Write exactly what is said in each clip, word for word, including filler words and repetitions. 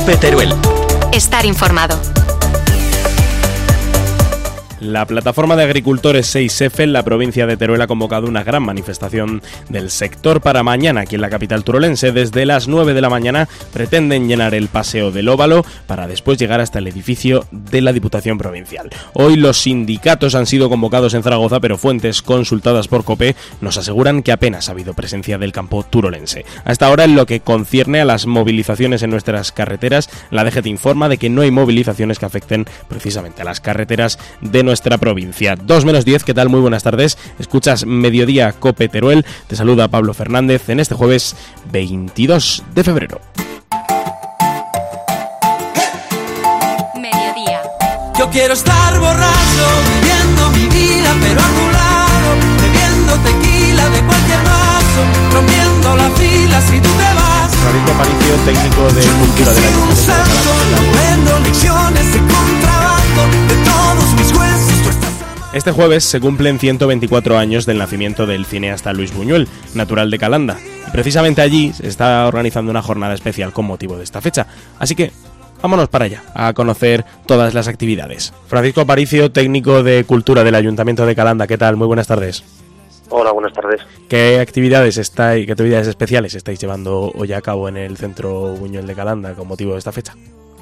COPE Teruel. Estar informado. La plataforma de agricultores seis efe en la provincia de Teruel ha convocado una gran manifestación del sector para mañana aquí en la capital turolense. Desde las nueve de la mañana pretenden llenar el paseo del Óvalo para después llegar hasta el edificio de la Diputación Provincial. Hoy los sindicatos han sido convocados en Zaragoza, pero fuentes consultadas por COPE nos aseguran que apenas ha habido presencia del campo turolense. Hasta ahora, en lo que concierne a las movilizaciones en nuestras carreteras, la D G T informa de que no hay movilizaciones que afecten precisamente a las carreteras de nuestra provincia. dos menos diez, ¿qué tal? Muy buenas tardes. Escuchas Mediodía COPE Teruel. Te saluda Pablo Fernández en este jueves veintidós de febrero. Mediodía. Yo quiero estar borracho, viviendo mi vida, pero a tu lado, bebiendo tequila de cualquier vaso, rompiendo la fila si tú te vas. Francisco Aparicio, técnico de Cultura de la Ayuntamiento lecciones de contrabando de todos mis huesos. Este jueves se cumplen ciento veinticuatro años del nacimiento del cineasta Luis Buñuel, natural de Calanda. Y precisamente allí se está organizando una jornada especial con motivo de esta fecha. Así que vámonos para allá, a conocer todas las actividades. Francisco Aparicio, técnico de Cultura del Ayuntamiento de Calanda, ¿qué tal? Muy buenas tardes. Hola, buenas tardes. ¿Qué actividades estáis, qué actividades especiales estáis llevando hoy a cabo en el Centro Buñuel de Calanda con motivo de esta fecha?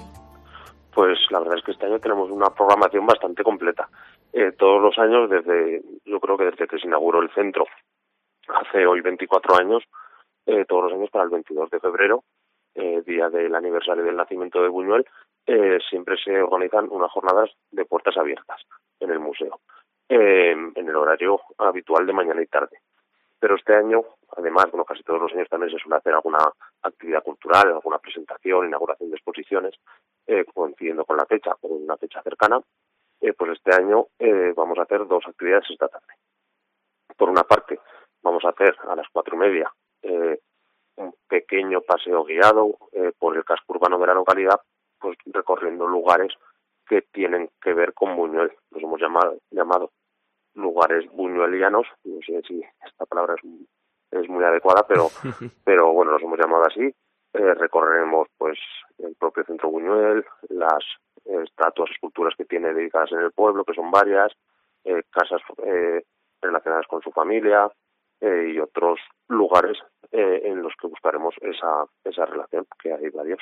Pues la verdad es que este año tenemos una programación bastante completa. Eh, todos los años, desde yo creo que desde que se inauguró el centro, hace hoy veinticuatro años, eh, todos los años para el veintidós de febrero, eh, día del aniversario del nacimiento de Buñuel, eh, siempre se organizan unas jornadas de puertas abiertas en el museo, eh, en el horario habitual de mañana y tarde. Pero este año, además, bueno, casi todos los años también se suele hacer alguna actividad cultural, alguna presentación, inauguración de exposiciones, eh, coincidiendo con la fecha, con una fecha cercana. Eh, pues este año eh, vamos a hacer dos actividades esta tarde. Por una parte, vamos a hacer a las cuatro y media eh, un pequeño paseo guiado eh, por el casco urbano de la localidad, pues recorriendo lugares que tienen que ver con Buñuel. Los hemos llamado, llamado lugares buñuelianos. No sé si esta palabra es, es muy adecuada, pero pero bueno, los hemos llamado así. Eh, recorreremos pues el propio centro Buñuel, las eh, estatuas, esculturas que tiene dedicadas en el pueblo, que son varias, eh, casas eh, relacionadas con su familia eh, y otros lugares eh, en los que buscaremos esa esa relación, que hay varios.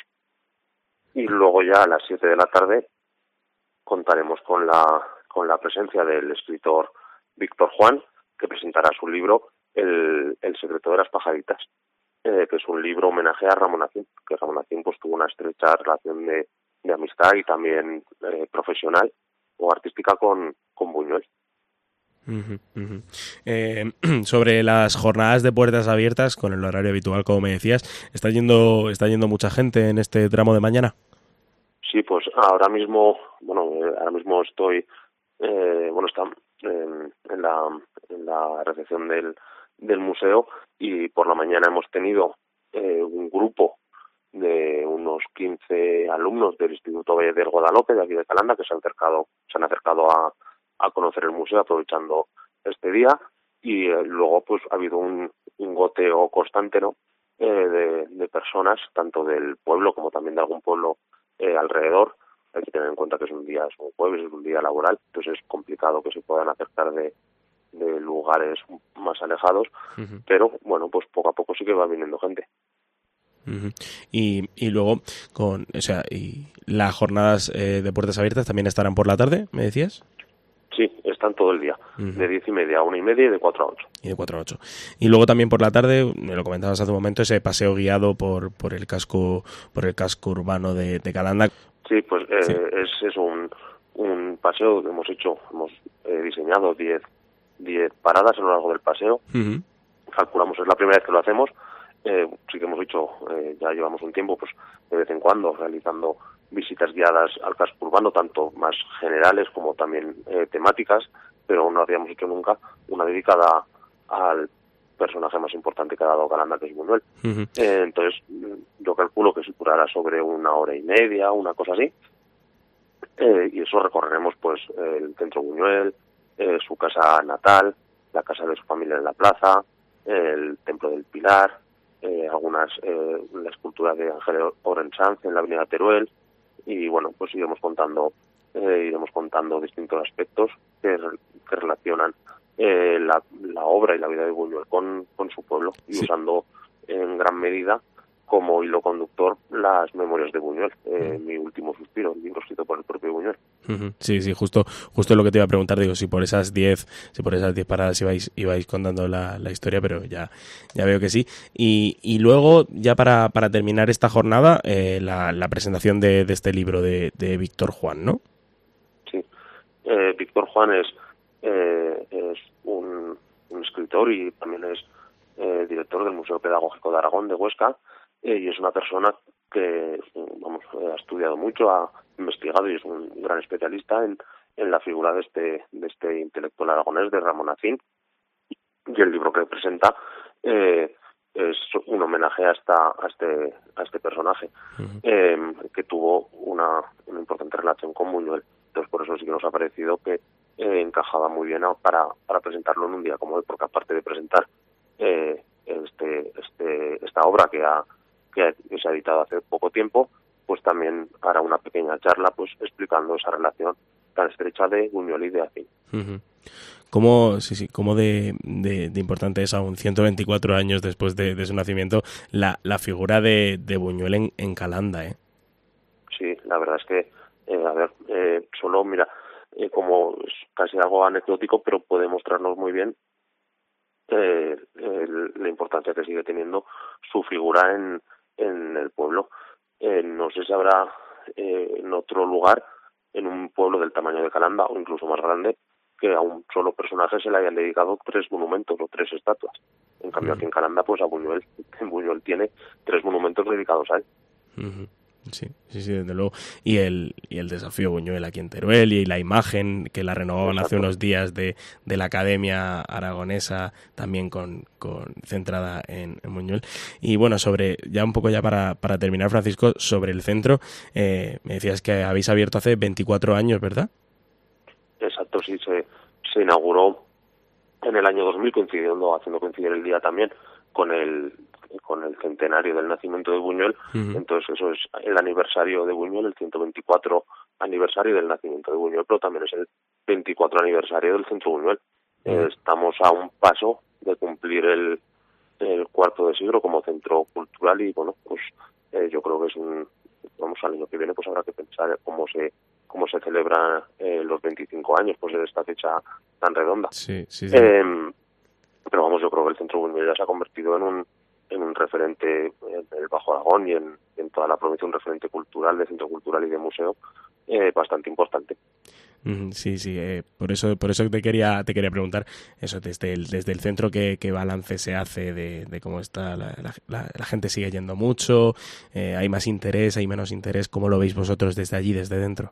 Y luego ya a las siete de la tarde contaremos con la con la presencia del escritor Víctor Juan, que presentará su libro El, el secreto de las pajaritas, eh, que es un libro homenaje a Ramón Acín, que Ramón Acín pues tuvo una estrecha relación de, de amistad y también eh, profesional o artística con, con Buñuel. Uh-huh, uh-huh. Eh, sobre las jornadas de puertas abiertas, con el horario habitual, como me decías, ¿está yendo, está yendo mucha gente en este tramo de mañana? Sí, pues ahora mismo, bueno, eh, ahora mismo estoy, eh, bueno, está en, en la en la recepción del del museo y por la mañana hemos tenido eh, un grupo de unos quince alumnos del Instituto Valle del Guadalope de aquí de Calanda que se han acercado se han acercado a, a conocer el museo aprovechando este día y eh, luego pues ha habido un, un goteo constante, ¿no? Eh, de, de personas tanto del pueblo como también de algún pueblo eh, alrededor. Hay que tener en cuenta que es un día, es un jueves, es un día laboral, entonces es complicado que se puedan acercar de, de lugares más alejados, uh-huh. Pero bueno, pues poco a poco sí que va viniendo gente. Uh-huh. Y, y luego, con, o sea, y las jornadas eh, de puertas abiertas también estarán por la tarde, ¿me decías? Sí, están todo el día, uh-huh. De diez y media a una y media y de cuatro a ocho. Y de cuatro a ocho. Y luego también por la tarde, me lo comentabas hace un momento, ese paseo guiado por por el casco por el casco urbano de, de Calanda. Sí, pues eh, sí. es, es un, un paseo que hemos hecho, hemos eh, diseñado diez paradas a lo largo del paseo. Uh-huh. Calculamos, es la primera vez que lo hacemos. Eh, sí que hemos hecho, eh, ya llevamos un tiempo, pues de vez en cuando, realizando visitas guiadas al casco urbano, tanto más generales como también eh, temáticas, pero no habíamos hecho nunca una dedicada al personaje más importante que ha dado Calanda, que es Buñuel. Uh-huh. Eh, entonces, yo calculo que se durará sobre una hora y media, una cosa así, eh, y eso recorreremos pues el centro Buñuel, eh, su casa natal, la casa de su familia en la plaza, el templo del Pilar, eh, alguna unas eh, la escultura de Ángel Orensanz en la avenida Teruel, y bueno, pues iremos contando eh, iremos contando distintos aspectos que, que relacionan eh, la, la obra y la vida de Buñuel con, con su pueblo, y sí. usando en gran medida como hilo conductor las memorias de Buñuel, eh, Mi último suspiro, el libro escrito por el propio Buñuel. Sí, sí, justo justo lo que te iba a preguntar, digo, si por esas diez si por esas diez paradas ibais ibais contando la, la historia, pero ya ya veo que sí. Y, y luego, ya para, para terminar esta jornada, eh, la, la presentación de, de este libro de, de Víctor Juan, ¿no? Sí, eh, Víctor Juan es, eh, es un, un escritor y también es eh, director del Museo Pedagógico de Aragón de Huesca, eh, y es una persona que vamos ha estudiado mucho, ha investigado y es un gran especialista en, en la figura de este de este intelectual aragonés, de Ramón Acín, y el libro que presenta eh, es un homenaje a esta a este a este personaje, uh-huh. eh, que tuvo una, una importante relación con Buñuel. Entonces por eso sí que nos ha parecido que eh, encajaba muy bien para para presentarlo en un día como hoy, porque aparte de presentar eh, este este esta obra que ha que se ha editado hace poco tiempo, pues también hará una pequeña charla pues explicando esa relación tan estrecha de Buñuel y de Acín. Uh-huh. ¿Cómo, sí, sí, cómo de, de, de importante es aún ciento veinticuatro años después de, de su nacimiento la, la figura de, de Buñuel en, en Calanda, ¿eh? Sí, la verdad es que, eh, a ver, eh, solo, mira, eh, como es casi algo anecdótico, pero puede mostrarnos muy bien eh, el, la importancia que sigue teniendo su figura en en el pueblo. Eh, no sé si habrá eh, en otro lugar, en un pueblo del tamaño de Calanda o incluso más grande, que a un solo personaje se le hayan dedicado tres monumentos o tres estatuas. En cambio, uh-huh. aquí en Calanda, pues a Buñuel, Buñuel tiene tres monumentos dedicados a él. Uh-huh. Sí, sí, sí, desde luego. Y el y el desafío Buñuel aquí en Teruel, y la imagen que la renovaban Exacto. hace unos días de, de la Academia Aragonesa, también con, con centrada en, en Buñuel. Y bueno, sobre ya un poco ya para, para terminar, Francisco, sobre el centro, eh, me decías que habéis abierto hace veinticuatro años, ¿verdad? Exacto, sí, se, se inauguró en el año dos mil, coincidiendo, haciendo coincidir el día también con el con el centenario del nacimiento de Buñuel. Uh-huh. Entonces eso es el aniversario de Buñuel, el ciento veinticuatro aniversario del nacimiento de Buñuel, pero también es el veinticuatro aniversario del Centro Buñuel. Uh-huh. Eh, estamos a un paso de cumplir el, el cuarto de siglo como centro cultural, y bueno, pues eh, yo creo que es un, vamos, al año que viene pues habrá que pensar cómo se cómo se celebran eh, los veinticinco años pues de esta fecha tan redonda. Sí, sí, sí. Eh, pero vamos, yo creo que el Centro Buñuel ya se ha convertido en un en un referente en el Bajo Aragón y en, en toda la provincia, un referente cultural, de centro cultural y de museo eh, bastante importante. Sí, sí, eh, por eso por eso te quería te quería preguntar eso, desde el desde el centro, qué, qué balance se hace de, de cómo está la, la, la, la gente sigue yendo mucho, eh, hay más interés, hay menos interés, ¿cómo lo veis vosotros desde allí, desde dentro?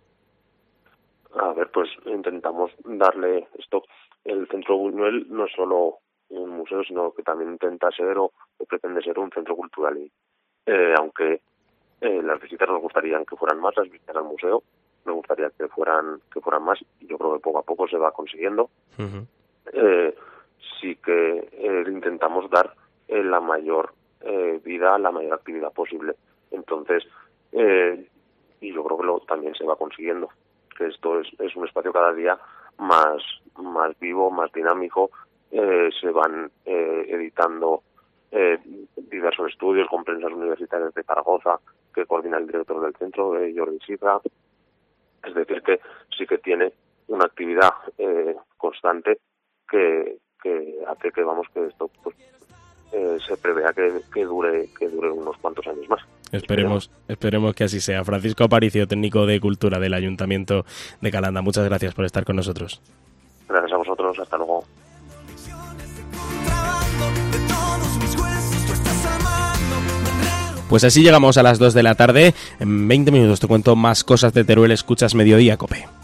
A ver, pues intentamos darle esto, el Centro Buñuel no es solo un museo, sino que también intenta ser o, o pretende ser un centro cultural, y eh, aunque eh, las visitas nos gustaría que fueran más, las visitas al museo me gustaría que fueran que fueran más, y yo creo que poco a poco se va consiguiendo. Uh-huh. eh, sí que eh, intentamos dar eh, la mayor eh, vida, la mayor actividad posible, entonces eh, y yo creo que lo, también se va consiguiendo, que esto es, es un espacio cada día más más vivo, más dinámico. Eh, se van eh, editando eh, diversos estudios con prensas universitarias de Zaragoza, que coordina el director del centro, eh, Jordi Sierra. Es decir, que sí que tiene una actividad eh, constante que, que hace que vamos que esto pues, eh, se prevea que, que dure que dure unos cuantos años más. Esperemos, esperemos que así sea. Francisco Aparicio, técnico de Cultura del Ayuntamiento de Calanda, muchas gracias por estar con nosotros. Gracias a vosotros, hasta luego. Pues así llegamos a las dos de la tarde. En veinte minutos te cuento más cosas de Teruel. Escuchas Mediodía, COPE.